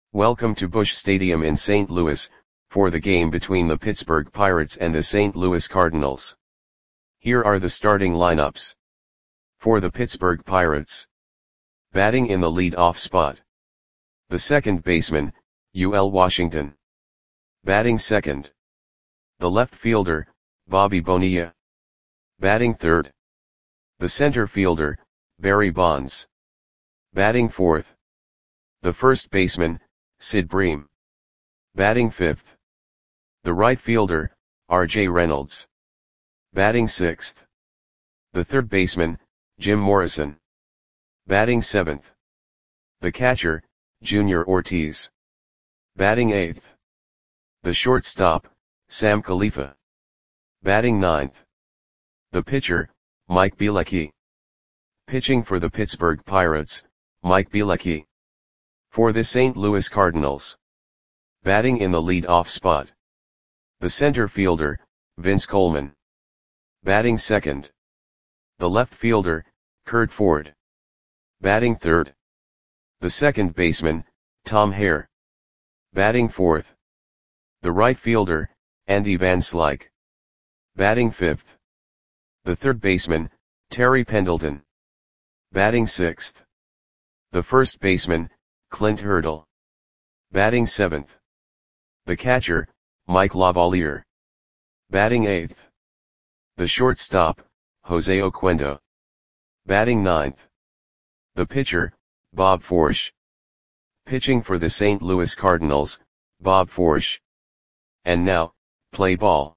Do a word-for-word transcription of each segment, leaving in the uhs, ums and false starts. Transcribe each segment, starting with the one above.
Welcome to Busch Stadium in Saint Louis, for the game between the Pittsburgh Pirates and the Saint Louis Cardinals. Here are the starting lineups. For the Pittsburgh Pirates. Batting in the lead-off spot. The second baseman, U L Washington. Batting second. The left fielder, Bobby Bonilla. Batting third. The center fielder, Barry Bonds. Batting fourth. The first baseman, Sid Bream. Batting fifth. The right fielder, R J Reynolds. Batting sixth. The third baseman, Jim Morrison. Batting seventh. The catcher, Junior Ortiz. Batting eighth. The shortstop, Sam Khalifa. Batting ninth. The pitcher, Mike Bielecki. Pitching for the Pittsburgh Pirates, Mike Bielecki. For the Saint Louis Cardinals. Batting in the lead-off spot. The center fielder, Vince Coleman. Batting second. The left fielder, Curt Ford. Batting third. The second baseman, Tom Hare. Batting fourth. The right fielder, Andy Van Slyke. Batting fifth. The third baseman, Terry Pendleton. Batting sixth. The first baseman, Clint Hurdle. Batting seventh. The catcher, Mike Lavalier. Batting eighth. The shortstop, Jose Oquendo. Batting ninth. The pitcher, Bob Forsch. Pitching for the Saint Louis Cardinals, Bob Forsch. And now, play ball.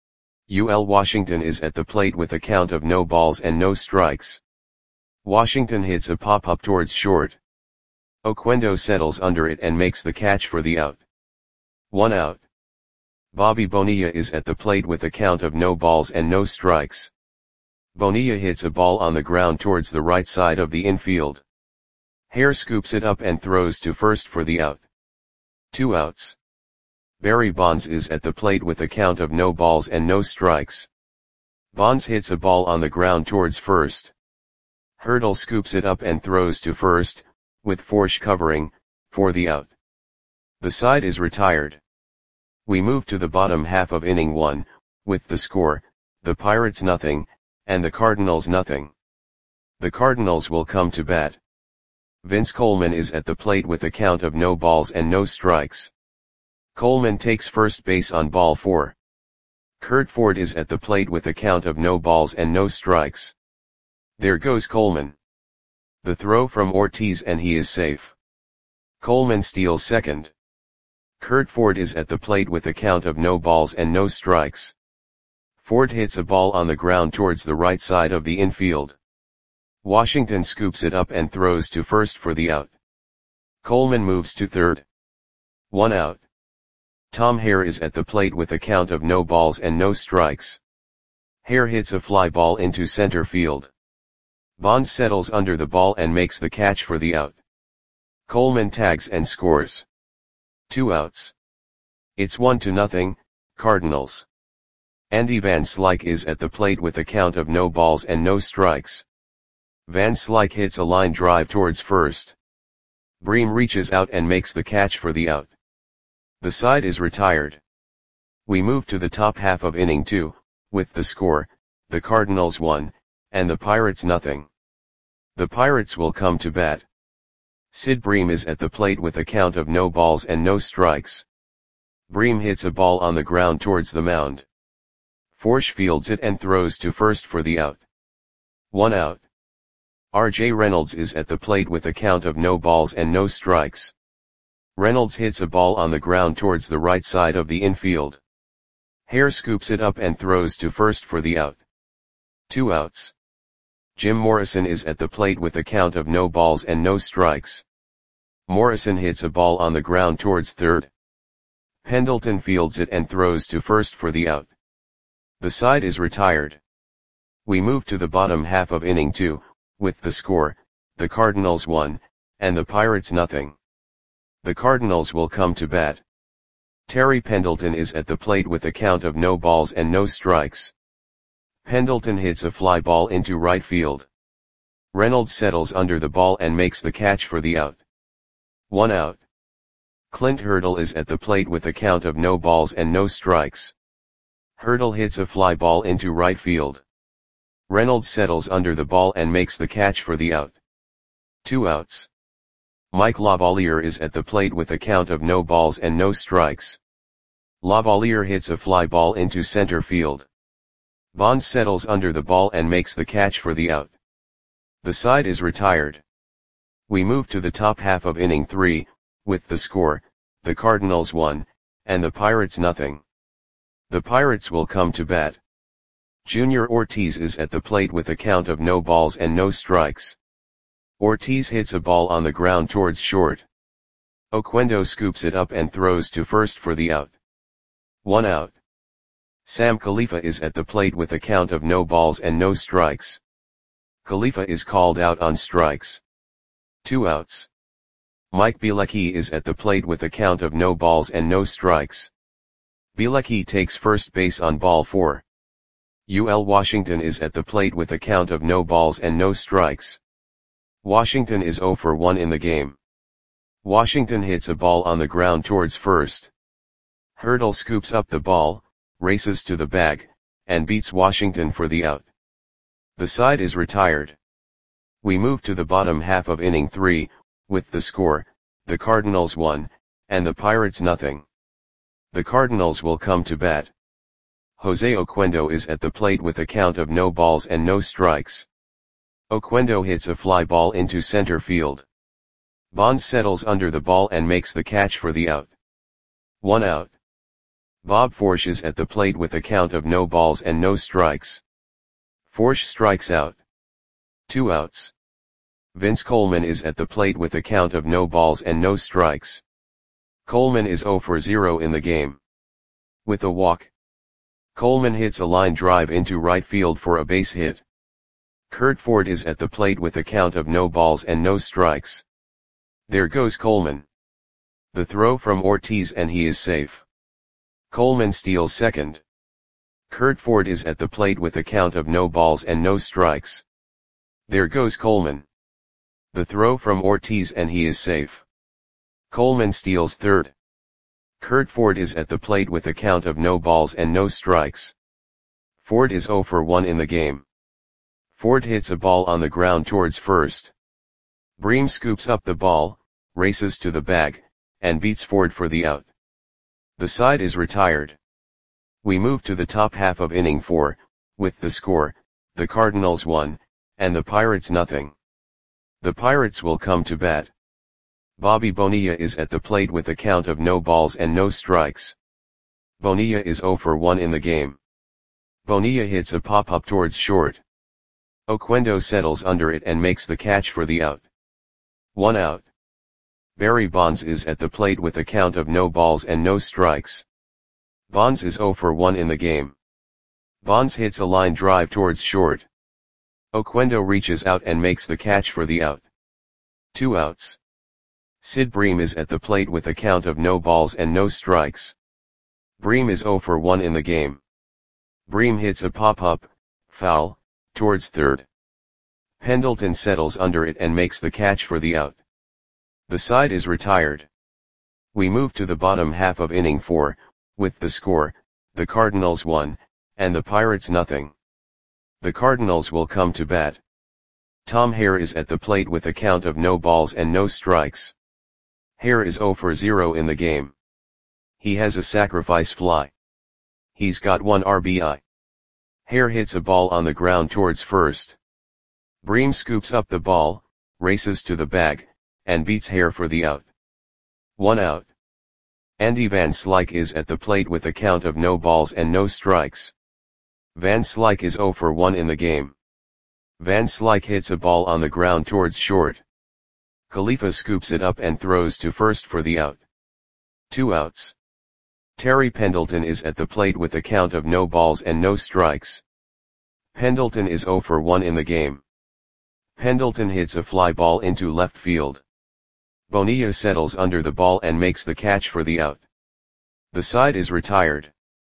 U L Washington is at the plate with a count of no balls and no strikes. Washington hits a pop-up towards short. Oquendo settles under it and makes the catch for the out. One out. Bobby Bonilla is at the plate with a count of no balls and no strikes. Bonilla hits a ball on the ground towards the right side of the infield. Hare scoops it up and throws to first for the out. Two outs. Barry Bonds is at the plate with a count of no balls and no strikes. Bonds hits a ball on the ground towards first. Hurdle scoops it up and throws to first, with Forsch covering, for the out. The side is retired. We move to the bottom half of inning one, with the score, the Pirates nothing, and the Cardinals nothing. The Cardinals will come to bat. Vince Coleman is at the plate with a count of no balls and no strikes. Coleman takes first base on ball four. Curt Ford is at the plate with a count of no balls and no strikes. There goes Coleman. The throw from Ortiz and he is safe. Coleman steals second. Curt Ford is at the plate with a count of no balls and no strikes. Ford hits a ball on the ground towards the right side of the infield. Washington scoops it up and throws to first for the out. Coleman moves to third. One out. Tom Hare is at the plate with a count of no balls and no strikes. Hare hits a fly ball into center field. Bonds settles under the ball and makes the catch for the out. Coleman tags and scores. Two outs. It's one to nothing, Cardinals. Andy Van Slyke is at the plate with a count of no balls and no strikes. Van Slyke hits a line drive towards first. Bream reaches out and makes the catch for the out. The side is retired. We move to the top half of inning two, with the score, the Cardinals one, and the Pirates nothing. The Pirates will come to bat. Sid Bream is at the plate with a count of no balls and no strikes. Bream hits a ball on the ground towards the mound. Forsch fields it and throws to first for the out. One out. R J Reynolds is at the plate with a count of no balls and no strikes. Reynolds hits a ball on the ground towards the right side of the infield. Hare scoops it up and throws to first for the out. Two outs. Jim Morrison is at the plate with a count of no balls and no strikes. Morrison hits a ball on the ground towards third. Pendleton fields it and throws to first for the out. The side is retired. We move to the bottom half of inning two, with the score, the Cardinals one, and the Pirates nothing. The Cardinals will come to bat. Terry Pendleton is at the plate with a count of no balls and no strikes. Pendleton hits a fly ball into right field. Reynolds settles under the ball and makes the catch for the out. One out. Clint Hurdle is at the plate with a count of no balls and no strikes. Hurdle hits a fly ball into right field. Reynolds settles under the ball and makes the catch for the out. Two outs. Mike Lavalier is at the plate with a count of no balls and no strikes. Lavalier hits a fly ball into center field. Bonds settles under the ball and makes the catch for the out. The side is retired. We move to the top half of inning three, with the score, the Cardinals one, and the Pirates nothing. The Pirates will come to bat. Junior Ortiz is at the plate with a count of no balls and no strikes. Ortiz hits a ball on the ground towards short. Oquendo scoops it up and throws to first for the out. One out. Sam Khalifa is at the plate with a count of no balls and no strikes. Khalifa is called out on strikes. Two outs. Mike Bielecki is at the plate with a count of no balls and no strikes. Bielecki takes first base on ball four. U L Washington is at the plate with a count of no balls and no strikes. Washington is oh for one in the game. Washington hits a ball on the ground towards first. Hurdle scoops up the ball, races to the bag, and beats Washington for the out. The side is retired. We move to the bottom half of inning three, with the score, the Cardinals one, and the Pirates nothing. The Cardinals will come to bat. Jose Oquendo is at the plate with a count of no balls and no strikes. Oquendo hits a fly ball into center field. Bonds settles under the ball and makes the catch for the out. One out. Bob Forsch is at the plate with a count of no balls and no strikes. Forsch strikes out. Two outs. Vince Coleman is at the plate with a count of no balls and no strikes. Coleman is oh for zero in the game. With a walk. Coleman hits a line drive into right field for a base hit. Curt Ford is at the plate with a count of no balls and no strikes. There goes Coleman. The throw from Ortiz and he is safe. Coleman steals second. Curt Ford is at the plate with a count of no balls and no strikes. There goes Coleman. The throw from Ortiz and he is safe. Coleman steals third. Curt Ford is at the plate with a count of no balls and no strikes. Ford is oh for one in the game. Ford hits a ball on the ground towards first. Bream scoops up the ball, races to the bag, and beats Ford for the out. The side is retired. We move to the top half of inning four, with the score, the Cardinals one, and the Pirates nothing. The Pirates will come to bat. Bobby Bonilla is at the plate with a count of no balls and no strikes. Bonilla is oh for one in the game. Bonilla hits a pop-up towards short. Oquendo settles under it and makes the catch for the out. One out. Barry Bonds is at the plate with a count of no balls and no strikes. Bonds is oh for one in the game. Bonds hits a line drive towards short. Oquendo reaches out and makes the catch for the out. Two outs. Sid Bream is at the plate with a count of no balls and no strikes. Bream is oh for one in the game. Bream hits a pop-up, foul, towards third. Pendleton settles under it and makes the catch for the out. The side is retired. We move to the bottom half of inning four, with the score, the Cardinals one, and the Pirates nothing. The Cardinals will come to bat. Tom Hare is at the plate with a count of no balls and no strikes. Hare is oh for zero in the game. He has a sacrifice fly. He's got one R B I. Hare hits a ball on the ground towards first. Bream scoops up the ball, races to the bag, and beats Hare for the out. One out. Andy Van Slyke is at the plate with a count of no balls and no strikes. Van Slyke is oh for one in the game. Van Slyke hits a ball on the ground towards short. Khalifa scoops it up and throws to first for the out. Two outs. Terry Pendleton is at the plate with a count of no balls and no strikes. Pendleton is oh for one in the game. Pendleton hits a fly ball into left field. Bonilla settles under the ball and makes the catch for the out. The side is retired.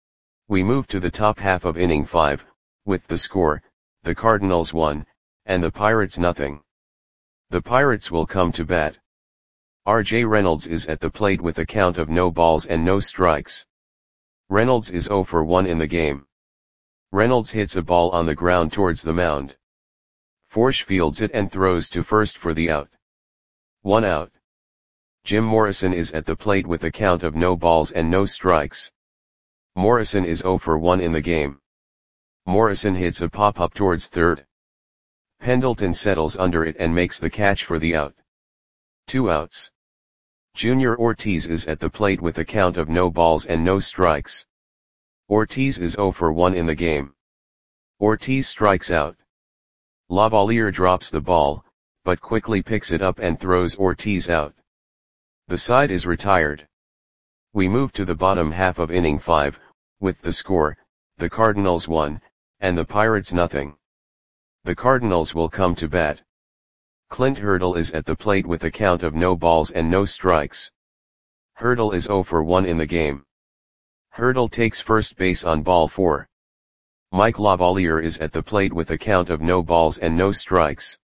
We move to the top half of inning five, with the score, the Cardinals one, and the Pirates nothing. The Pirates will come to bat. R J Reynolds is at the plate with a count of no balls and no strikes. Reynolds is zero for one in the game. Reynolds hits a ball on the ground towards the mound. Forsch fields it and throws to first for the out. One out. Jim Morrison is at the plate with a count of no balls and no strikes. Morrison is zero for one in the game. Morrison hits a pop-up towards third. Pendleton settles under it and makes the catch for the out. Two outs. Junior Ortiz is at the plate with a count of no balls and no strikes. Ortiz is zero for one in the game. Ortiz strikes out. Lavalier drops the ball, but quickly picks it up and throws Ortiz out. The side is retired. We move to the bottom half of inning five, with the score, the Cardinals one, and the Pirates nothing. The Cardinals will come to bat. Clint Hurdle is at the plate with a count of no balls and no strikes. Hurdle is zero for one in the game. Hurdle takes first base on ball four. Mike Lavalier is at the plate with a count of no balls and no strikes.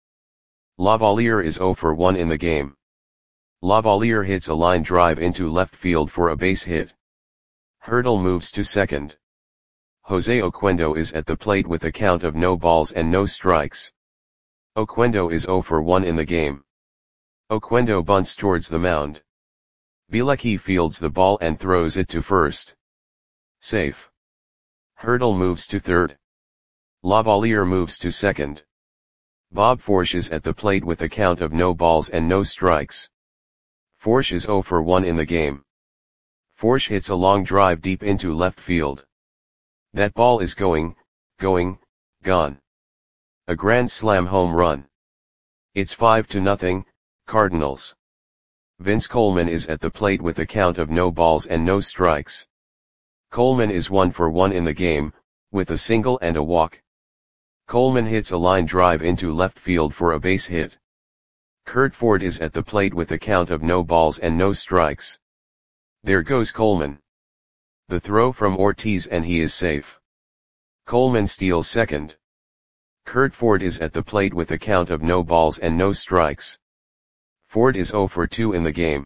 Lavalier is zero for one in the game. Lavalier hits a line drive into left field for a base hit. Hurdle moves to second. Jose Oquendo is at the plate with a count of no balls and no strikes. Oquendo is zero for one in the game. Oquendo bunts towards the mound. Bielecki fields the ball and throws it to first. Safe. Hurdle moves to third. Lavalier moves to second. Bob Forsch is at the plate with a count of no balls and no strikes. Forsch is zero for one in the game. Forsch hits a long drive deep into left field. That ball is going, going, gone. A grand slam home run. It's five to nothing, Cardinals. Vince Coleman is at the plate with a count of no balls and no strikes. Coleman is one for one in the game, with a single and a walk. Coleman hits a line drive into left field for a base hit. Kurt Ford is at the plate with a count of no balls and no strikes. There goes Coleman. The throw from Ortiz and he is safe. Coleman steals second. Kurt Ford is at the plate with a count of no balls and no strikes. Ford is zero for two in the game.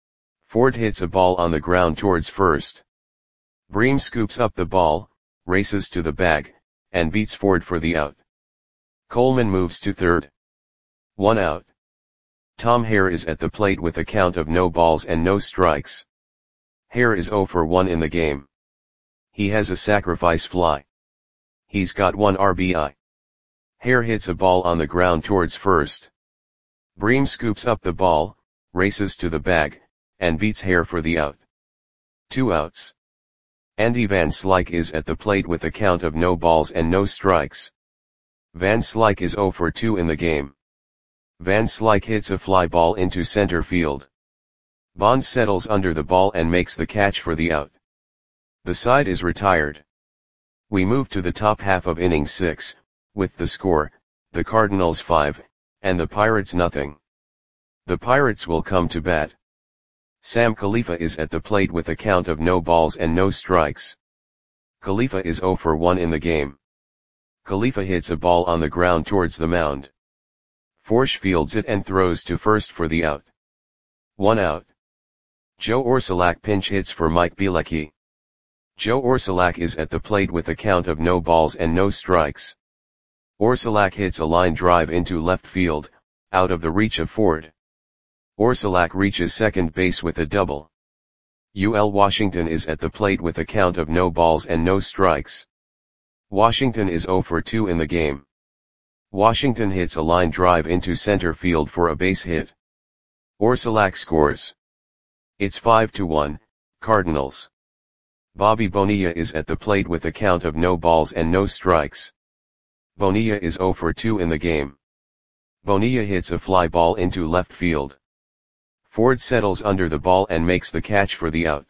Ford hits a ball on the ground towards first. Bream scoops up the ball, races to the bag, and beats Ford for the out. Coleman moves to third. One out. Tom Hare is at the plate with a count of no balls and no strikes. Hare is zero for one in the game. He has a sacrifice fly. He's got one R B I. Hare hits a ball on the ground towards first. Bream scoops up the ball, races to the bag, and beats Hare for the out. Two outs. Andy Van Slyke is at the plate with a count of no balls and no strikes. Van Slyke is zero for two in the game. Van Slyke hits a fly ball into center field. Bonds settles under the ball and makes the catch for the out. The side is retired. We move to the top half of inning six, with the score, the Cardinals five, and the Pirates nothing. The Pirates will come to bat. Sam Khalifa is at the plate with a count of no balls and no strikes. Khalifa is zero for one in the game. Khalifa hits a ball on the ground towards the mound. Forsch fields it and throws to first for the out. One out. Joe Orsulak pinch hits for Mike Bielecki. Joe Orsulak is at the plate with a count of no balls and no strikes. Orsulak hits a line drive into left field, out of the reach of Ford. Orsulak reaches second base with a double. U L Washington is at the plate with a count of no balls and no strikes. Washington is zero for two in the game. Washington hits a line drive into center field for a base hit. Orsulak scores. It's five to one, Cardinals. Bobby Bonilla is at the plate with a count of no balls and no strikes. Bonilla is zero for two in the game. Bonilla hits a fly ball into left field. Ford settles under the ball and makes the catch for the out.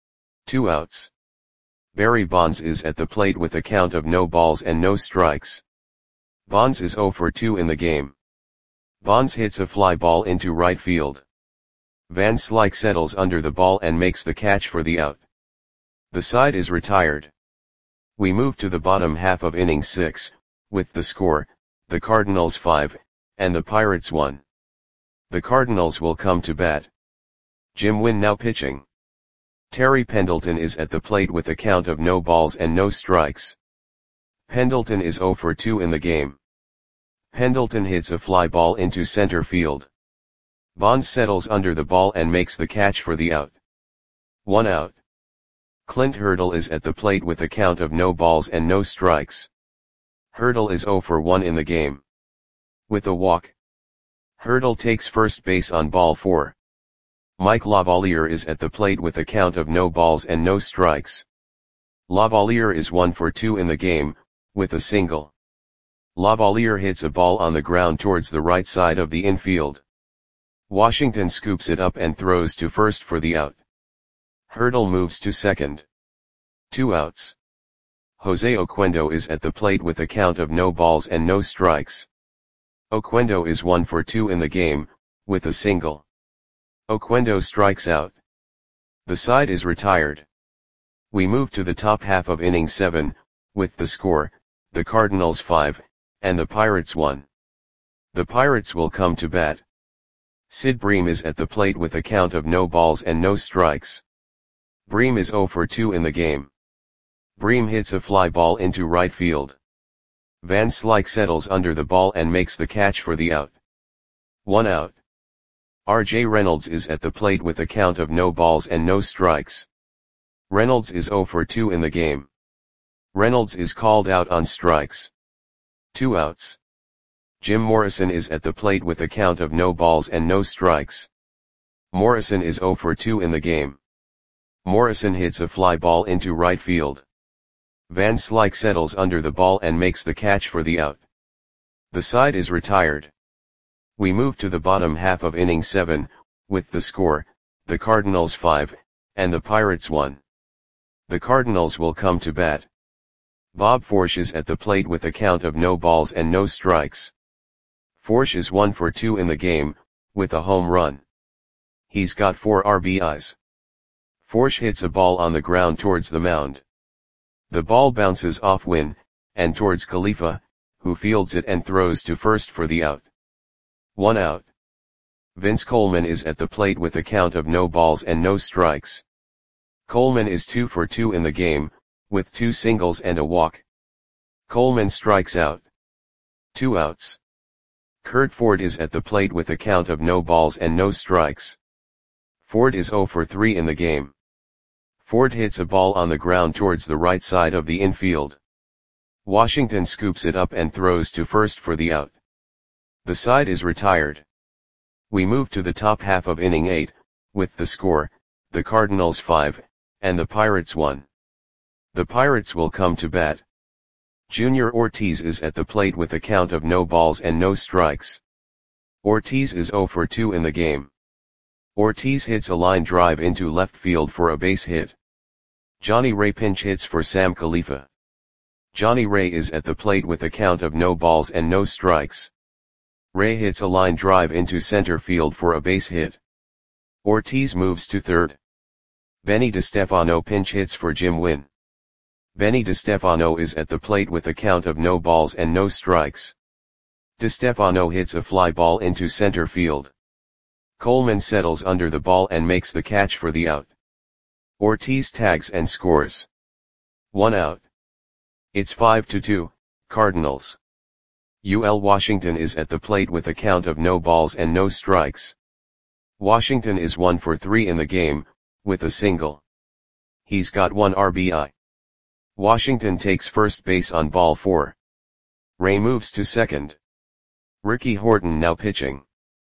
Two outs. Barry Bonds is at the plate with a count of no balls and no strikes. Bonds is zero for two in the game. Bonds hits a fly ball into right field. Van Slyke settles under the ball and makes the catch for the out. The side is retired. We move to the bottom half of inning six, with the score, the Cardinals five, and the Pirates one. The Cardinals will come to bat. Jim Wynn now pitching. Terry Pendleton is at the plate with a count of no balls and no strikes. Pendleton is oh for two in the game. Pendleton hits a fly ball into center field. Bonds settles under the ball and makes the catch for the out. One out. Clint Hurdle is at the plate with a count of no balls and no strikes. Hurdle is oh for one in the game. With a walk. Hurdle takes first base on ball four. Mike Lavalier is at the plate with a count of no balls and no strikes. Lavalier is one for two in the game, with a single. Lavalier hits a ball on the ground towards the right side of the infield. Washington scoops it up and throws to first for the out. Hurdle moves to second. Two outs. Jose Oquendo is at the plate with a count of no balls and no strikes. Oquendo is one for two in the game, with a single. Oquendo strikes out. The side is retired. We move to the top half of inning seven, with the score, the Cardinals five, and the Pirates one. The Pirates will come to bat. Sid Bream is at the plate with a count of no balls and no strikes. Bream is oh for two in the game. Bream hits a fly ball into right field. Van Slyke settles under the ball and makes the catch for the out. One out. R J Reynolds is at the plate with a count of no balls and no strikes. Reynolds is oh for two in the game. Reynolds is called out on strikes. Two outs. Jim Morrison is at the plate with a count of no balls and no strikes. Morrison is oh for two in the game. Morrison hits a fly ball into right field. Van Slyke settles under the ball and makes the catch for the out. The side is retired. We move to the bottom half of inning seven, with the score, the Cardinals five, and the Pirates one. The Cardinals will come to bat. Bob Forsch is at the plate with a count of no balls and no strikes. Forsch is one for two in the game, with a home run. He's got four R B Is. Forsch hits a ball on the ground towards the mound. The ball bounces off Wynn, and towards Khalifa, who fields it and throws to first for the out. One out. Vince Coleman is at the plate with a count of no balls and no strikes. Coleman is two for two in the game, with two singles and a walk. Coleman strikes out. Two outs. Curt Ford is at the plate with a count of no balls and no strikes. Ford is oh for three in the game. Ford hits a ball on the ground towards the right side of the infield. Washington scoops it up and throws to first for the out. The side is retired. We move to the top half of inning eight, with the score, the Cardinals five, and the Pirates one. The Pirates will come to bat. Junior Ortiz is at the plate with a count of no balls and no strikes. Ortiz is oh for two in the game. Ortiz hits a line drive into left field for a base hit. Johnny Ray pinch hits for Sam Khalifa. Johnny Ray is at the plate with a count of no balls and no strikes. Ray hits a line drive into center field for a base hit. Ortiz moves to third. Benny DeStefano pinch hits for Jim Wynn. Benny DeStefano is at the plate with a count of no balls and no strikes. DeStefano hits a fly ball into center field. Coleman settles under the ball and makes the catch for the out. Ortiz tags and scores. One out. It's five to two, Cardinals. U L Washington is at the plate with a count of no balls and no strikes. Washington is one for three in the game, with a single. He's got one R B I. Washington takes first base on ball four. Ray moves to second. Ricky Horton now pitching.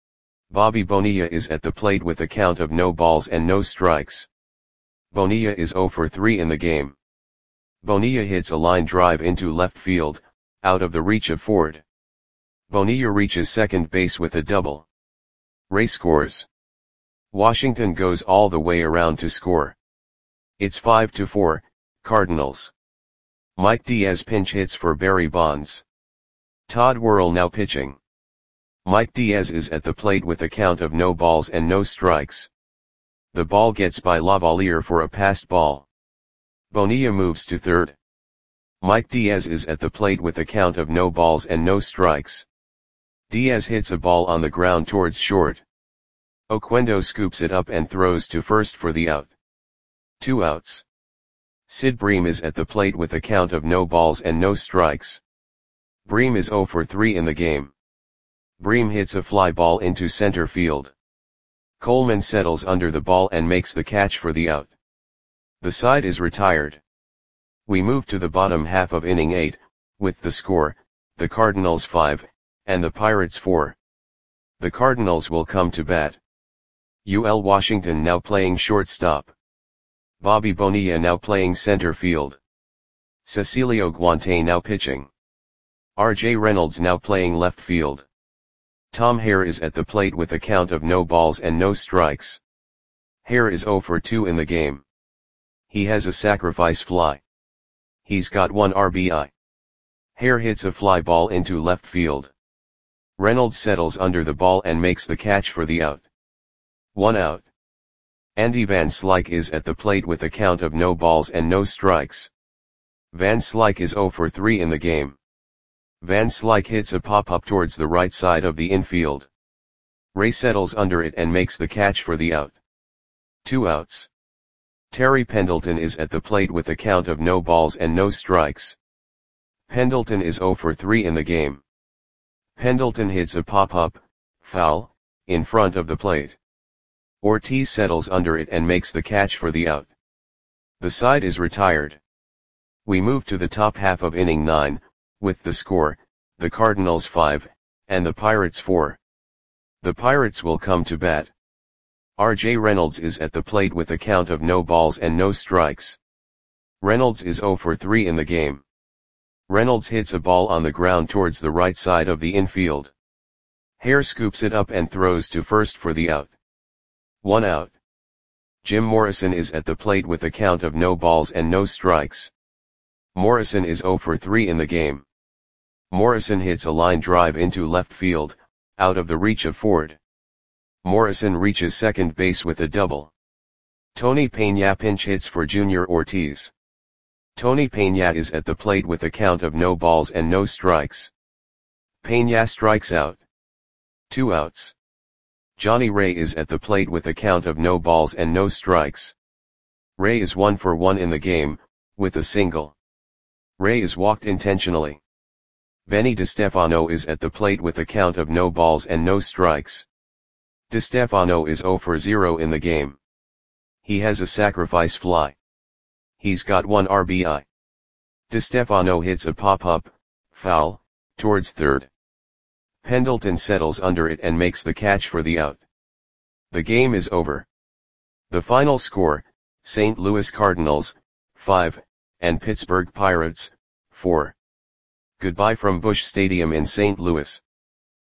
Bobby Bonilla is at the plate with a count of no balls and no strikes. Bonilla is oh for three in the game. Bonilla hits a line drive into left field, out of the reach of Ford. Bonilla reaches second base with a double. Ray scores. Washington goes all the way around to score. It's five to four, Cardinals. Mike Diaz pinch hits for Barry Bonds. Todd Worrell now pitching. Mike Diaz is at the plate with a count of no balls and no strikes. The ball gets by Lavalier for a passed ball. Bonilla moves to third. Mike Diaz is at the plate with a count of no balls and no strikes. Diaz hits a ball on the ground towards short. Oquendo scoops it up and throws to first for the out. Two outs. Sid Bream is at the plate with a count of no balls and no strikes. Bream is oh for three in the game. Bream hits a fly ball into center field. Coleman settles under the ball and makes the catch for the out. The side is retired. We move to the bottom half of inning eight, with the score, the Cardinals five, and the Pirates four. The Cardinals will come to bat. U L Washington now playing shortstop. Bobby Bonilla now playing center field. Cecilio Guante now pitching. R J Reynolds now playing left field. Tom Hare is at the plate with a count of no balls and no strikes. Hare is oh for two in the game. He has a sacrifice fly. He's got one R B I. Hare hits a fly ball into left field. Reynolds settles under the ball and makes the catch for the out. One out. Andy Van Slyke is at the plate with a count of no balls and no strikes. Van Slyke is oh for three in the game. Van Slyke hits a pop-up towards the right side of the infield. Ray settles under it and makes the catch for the out. Two outs. Terry Pendleton is at the plate with a count of no balls and no strikes. Pendleton is oh for three in the game. Pendleton hits a pop-up, foul, in front of the plate. Ortiz settles under it and makes the catch for the out. The side is retired. We move to the top half of inning nine, with the score, the Cardinals five, and the Pirates four. The Pirates will come to bat. R J Reynolds is at the plate with a count of no balls and no strikes. Reynolds is oh for three in the game. Reynolds hits a ball on the ground towards the right side of the infield. Hare scoops it up and throws to first for the out. One out. Jim Morrison is at the plate with a count of no balls and no strikes. Morrison is oh for three in the game. Morrison hits a line drive into left field, out of the reach of Ford. Morrison reaches second base with a double. Tony Peña pinch hits for Junior Ortiz. Tony Peña is at the plate with a count of no balls and no strikes. Peña strikes out. Two outs. Johnny Ray is at the plate with a count of no balls and no strikes. Ray is one for one in the game, with a single. Ray is walked intentionally. Benny DeStefano is at the plate with a count of no balls and no strikes. DeStefano is oh for zero in the game. He has a sacrifice fly. He's got one R B I. DeStefano hits a pop-up, foul, towards third. Pendleton settles under it and makes the catch for the out. The game is over. The final score, Saint Louis Cardinals, five, and Pittsburgh Pirates, four. Goodbye from Busch Stadium in Saint Louis.